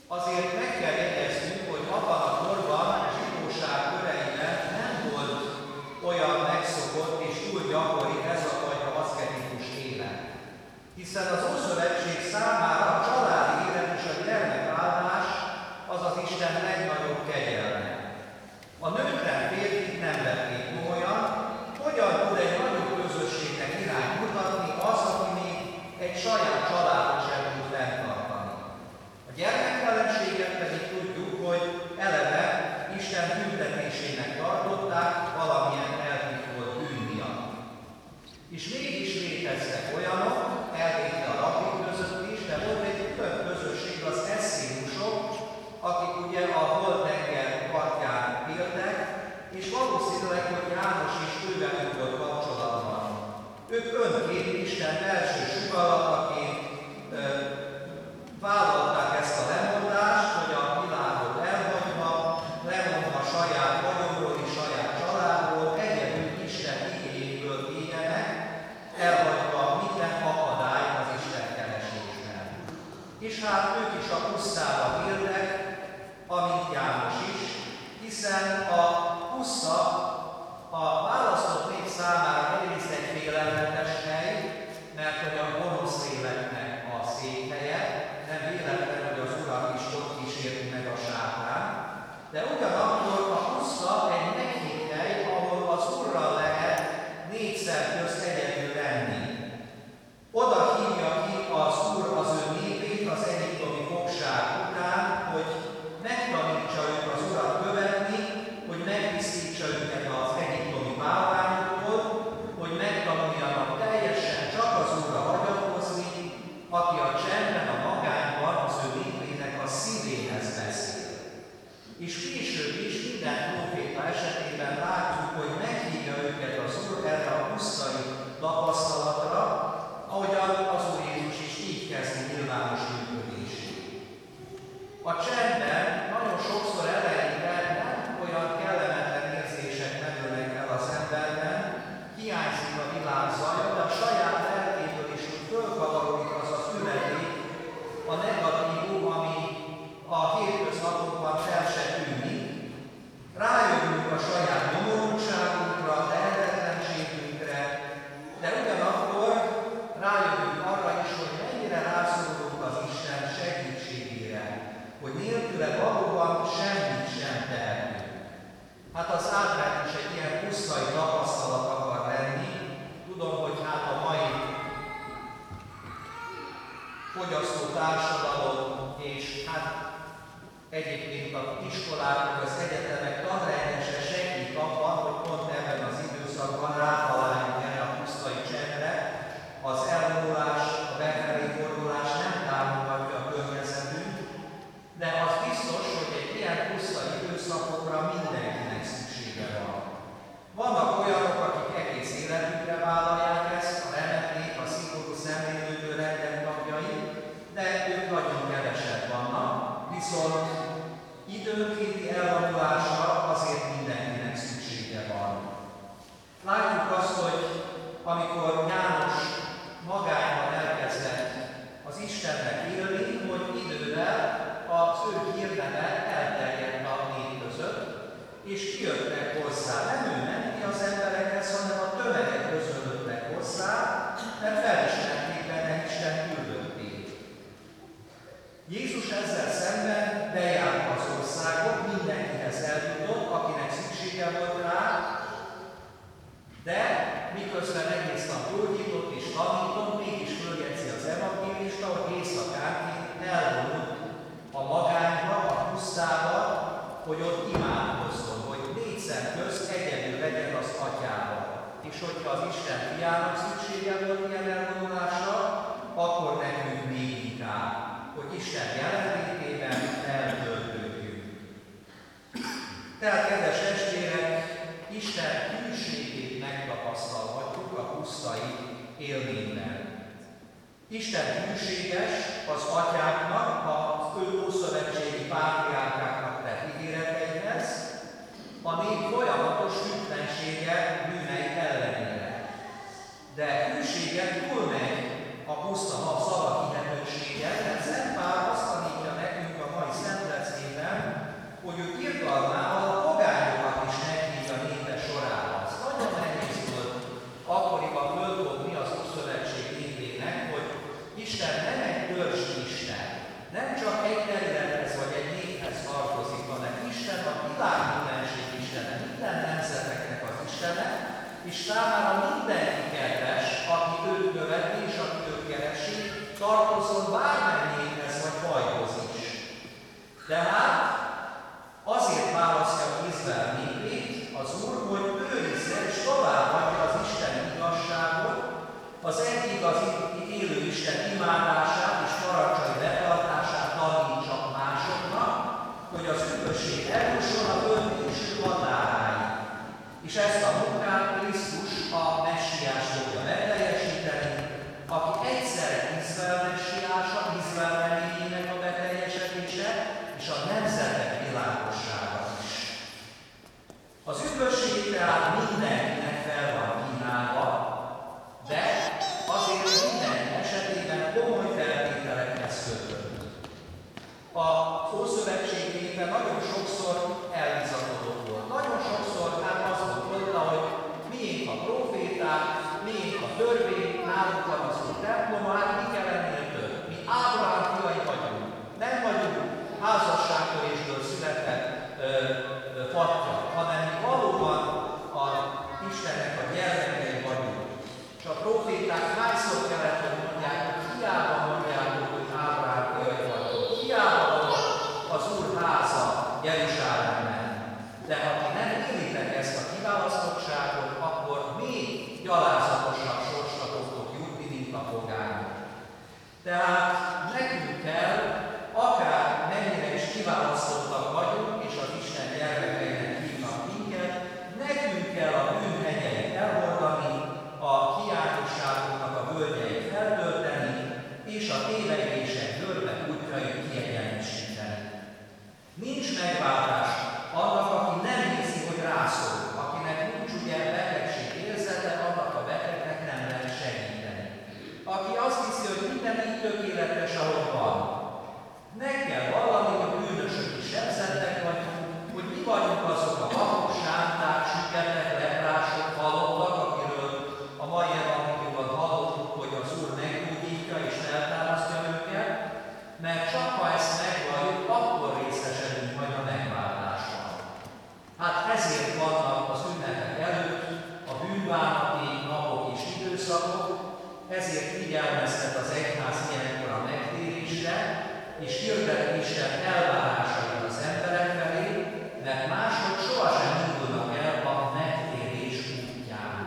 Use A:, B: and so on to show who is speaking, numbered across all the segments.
A: Azért meg kell jegyeznünk, hogy abban a korban a zsidóság köreiben nem volt olyan megszokott és túl gyakori ez a fajta aszketikus élet. Hiszen az Ószövetség számára a családi élet és a gyermekáldás az az Isten legnagyobb kegyelme. A nőtlen férfit nem vették komolyan, hogyan tud egy nagyobb közösségnek irányt mutatni az, aki még egy saját családot sem tud fenntartani. A gyermektelenséget pedig tudjuk, hogy eleve Isten büntetésének tartották valamilyen eltitkolt bűn miatt. És mégis léteztek olyanok, elvétve a rabbik között is, de volt egy több közösség, az eszénusok, akik ugye a Holt-tenger partján éltek, és valószínűleg, hogy János is ővelük volt kapcsolatban. Ők önként Isten belső sugallataként vállalták ezt a lemondást, hogy a világot elhagyva, lemondva saját vagyonról és saját családról, egyedül Isten igényéből éljenek, elhagyva minden akadályt az Isten keresésben. És hát ők is a pusztában éltek, amint János is, hiszen a puszta a választott nép számára egyrészt egy félelmetes hely, mert hogy a gonosz léleknek a székhelye, nem véletlen, hogy az Uram is ott kísérti meg a sátán, de ugyanakkor a puszta egy meghitt hely, ahol az Urral lehet négyszer közt egyedül lenni. Oda hívja ki az Úr az ő népét az egyiptomi fogság után, hogy megtanítsa ők az Urat követni, hogy megtisztítsa őket az egyiptomi bálványoktól, hogy megtanuljanak teljesen csak az Úrra hagyatkozni, aki a csendben, a magányban az ő népének a szívéhez beszél. És később is minden próféta esetében látjuk, hogy meghívja őket az Úr erre a pusztai tapasztalatra, ahogyan az Úr Jézus is így kezdi nyilvános működését. A csendben nagyon sokszor eleinte nem olyan kellemetlen érzések merülnek el az emberben, hiányzik a világ zaja, de a saját lelkéből is fölkavarodik az az üledék, a negatívum, ami a hétköznapokban fel se tűnik. Rájövünk a saját nyomorultságunkra, lehetetlenségünkre, de ugyanakkor rájövünk arra is, hogy mennyire rászorulunk az Isten segítségére, hogy nélküle valóban semmit sem tehetünk. Hát az Ádám is egy ilyen pusztai tapasztalat akar lenni. Tudom, hogy hát a mai fogyasztó társadalom és hát egyébként az iskolák, az egyetemek tanrendesen segít abban, hogy pont ebben az időszakban rátaláljunk erre a pusztai csendre. Az elvonulás, a befelé fordulás nem támogatja a környezetünk, de az biztos, hogy egy ilyen puszta időszakokra mindenkinek szüksége van. Vannak olyanok, akik egész életükre vállalják ezt, a remetlék, a szigorú szemlélődő rendek tagjai, de ők nagyon keveset vannak, viszont időnkénti elvonulásra azért mindenkinek szüksége van. Látjuk azt, hogy amikor János magányban elkezdett az Istennek élni, hogy idővel az ő hírneve elterjedt a nép között, és kijöttek hozzá. Nem ő ment ki az emberekhez, hanem a tömegek közölöttek hozzá, mert felismerték benne Isten küldöttét. Jézus ezzel szemben bejárta az országot, mindenkihez eljutott, akinek szüksége volt rá, de miközben egész nap gyógyított és tanított, mégis följegyzi az evangélista, hogy éjszakánként elvonult a magányba, a pusztába, hogy ott imádkozzon, hogy négyszer közt egyedül legyen az atyával. És hogyha az Isten fiának szüksége volt ilyen elvonulásra, akkor nekünk még inkább, hogy Isten jelenlétében eltöltődjünk. Tehát, kedves testvérek, Isten hűségét megtapasztalhatjuk a pusztai élményben. Isten hűséges az atyáknak, az ő ószövetségi pátriárkáknak tett ígéreteihez, a nép folyamatos hűtlensége bűnei ellenére. De hűsége túlmegy a puszta szava hihetőségen, mert Szent Pál azt tanítja nekünk a mai Tehát azért választja Izrael népét az Úr, hogy őrizze és továbbadja az Isten igazságot, az egy igazi élő Isten imádását és parancsai betartását tanítsa másoknak, hogy az üdvösség eljusson a föld végső határáig. És ezt a munkát Krisztus, a Messiás fogja beteljesíteni, aki egyszerre Izrael messiása, Izrael reményének a beteljesedése és a nemzetek világossága is. Az üdvösség tehát mindenkinek fel van kínálva, de azért mindenki esetében komoly feltételekhez kötött. Az Ószövetség népe nagyon sokszor elbizakodott volt. Nagyon sokszor azt gondolta, hogy miénk a proféták, miénk a törvény, nálunk van az Úr temploma, hát mi kell ennél több? Mi Ábrahám fiai vagyunk. Nem vagyunk házasságtörésből született fatja, hanem mi valóban az Istennek a gyermekei vagyunk. És a proféták hányszor kellett, hogy mondják, hogy hiába mondjátok, hogy Ábrahám fiai vagytok. Hiába van az Úr háza Jeruzsálemben. De ha ti nem élitek ezt a kiválasztottságot, akkor még gyalázatosabb sorsra fogtok jutni, mint a pogányok. Tehát nekünk kell, akár mennyire is kiválasztottak vagyunk, és az Isten gyermekeinek hívnak minket, nekünk kell a bűnhegyeit elhordani, a hiányosságoknak a völgyeit feltölteni, és a tévegések görbe útjait kiegyenesíteni. Nincs megváltás annak, aki nem hiszi, hogy rászól, akinek nincs ugye betegség érzete, annak a betegnek nem lehet segíteni. Aki azt hiszi, hogy minden így tökéletes, ahogy van. Meg kell vallani, hogy bűnösök is sebzettek vagyunk, hogy mi vagyunk azok a vakok, sánták, süketek, leprások, halottak, akiről a mai evangéliumban hallottuk, hogy az Úr meggyógyítja és feltámasztja őket, mert csak ha ezt megvalljuk, akkor részesedünk majd a megváltásban. Hát ezért vannak az ünnepek előtt a bűnbánati napok és időszakok, ezért figyelmeztet az egyház ilyenkor a megtérésre, és hirdeti Isten elvárásait az emberek felé, mert máshogy sohasem indulnak el a megtérés útján.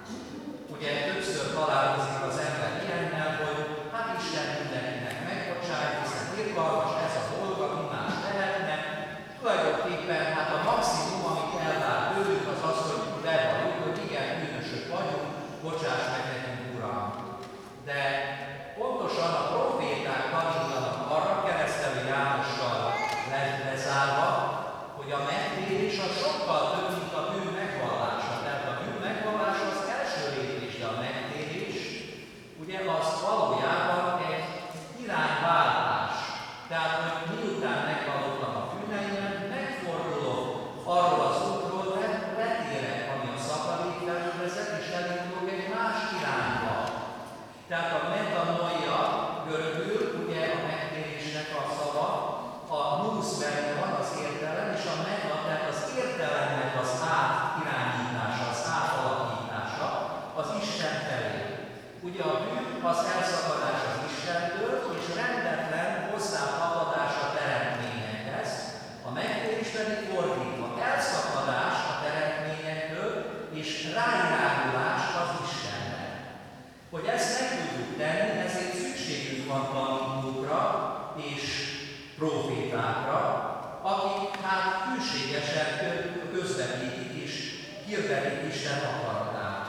A: Ugye többször találkozik az ember ilyennel, hogy hát Isten mindenkinek megbocsájt, hiszen irgalmas ez a dolga, mi más lehetne. Tulajdonképpen hát a maximum, amit elvár tőlük, az az, hogy bevalljuk, hogy igen, bűnösök vagyunk, bocsáss meg nekünk, Uram. De pontosan a proféták tanítanak arra, Keresztelő Jánossal lezárva, hogy a megtérés az sokkal több, mint a bűn megvallása. Tehát a bűn megvallása az első lépés, de a megtérés, ugye az valójában egy irányváltás. Tehát, hogy miután megvallottam a bűneimet, megfordulok arról az útról, letérek, ami a szakadék felül vezet, és elindulok egy más irányba. Tehát a metanoia görögül, ugye a megtérésnek a szava, a nous benne van az értelem, és a meta, tehát az értelemnek az átirányítása, az átalakítása az Isten felé. Ugye a bűn az elszakadás az Istentől, és rendetlen hozzáadás a teremtményekhez, a megtérés pedig fordítva, elszakadás a teremtményektől, és ráirányulás az Istenre. Hogy ezt meg tudjuk tenni, ezért szükségünk van tanítókra és profétákra, akik hát hűségesen közvetítik és hirdetik Isten akaratát.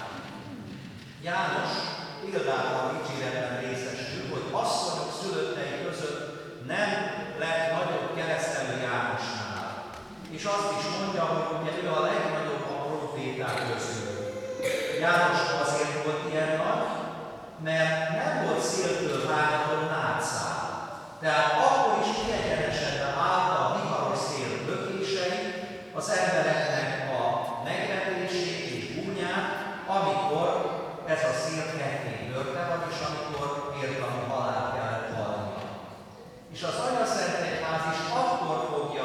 A: János példával dicséretben részesül, hogy asszonyok szülöttei között nem lett nagyobb Keresztelő Jánosnál. És azt is mondja, hogy ugye ő a legnagyobb a proféták közül. János azért volt ilyen nagy, mert nem volt széltől vágyatott nátszál. Tehát akkor is kiegyenesedve állt a viharos szél lökései, az embereknek a megvetését és búnyát, amikor ez a szél ketté törte, vagyis amikor értelmi halált kellett halnia. És az Anyaszentegyház is akkor fogja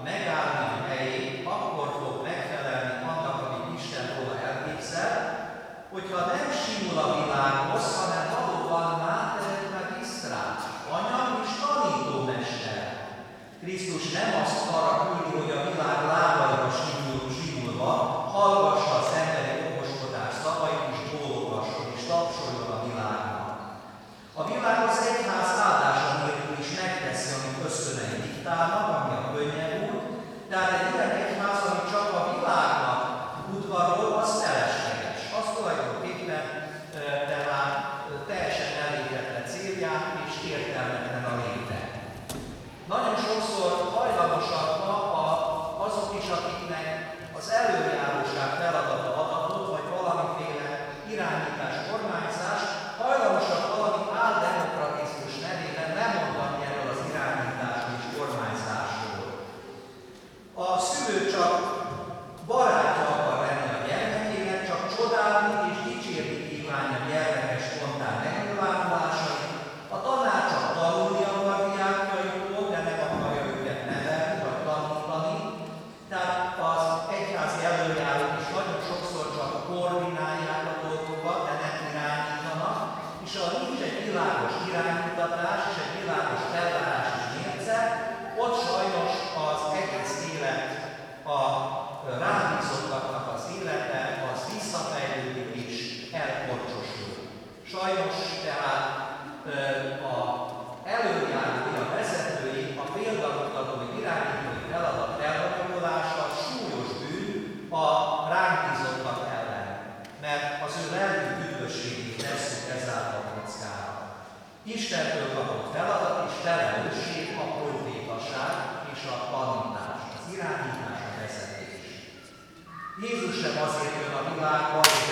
A: megállni a helyét, akkor fog megfelelni annak, amit Isten róla elképzel, utálnak, ami a könnyebb út, tehát egy ilyen egyház, ami csak a világnak udvarol, az felesleges. Az tulajdonképpen tehát teljesen elérhetne célját és értelmetlen a léte. Nagyon sokszor hajlamosak azok is, akiknek az előjáróság feladata adatot, vagy valamiféle irányítás, kormányzás, hajlamosak valami áldemokratizmus nevében lemondani erről az irányításról és kormányzásról. A szülő csak barátja akar lenni a gyermekének, csak csodálni és dicsérni kívánja gyermekes spontán megnyilvánulásait, a tanár csak tanulni akar diákjaitól, de nem akarja őket nevelni vagy tanítani, tehát az egyházi előjárók is nagyon sokszor csak koordinálják a dolgokat, de nem irányítanak, és ha nincs egy világos iránymutatás és egy világos elvárás és mérce, ott sajnos az egész élet, a rábízottaknak az élete, az visszafejlődik és elkorcsosul. Sajnos tehát a előjárói, a vezetői, a példamutatói, irányítói feladat elhanyagolása súlyos bűn a ránk bízottak ellen, mert az ő lelki üdvösségét tesszük ezáltal kockára. Istentől kapott feladat és felelősség a profétaság és a tanítás, az irányítás, a vezetés. Jézus sem azért jön a világba, hogy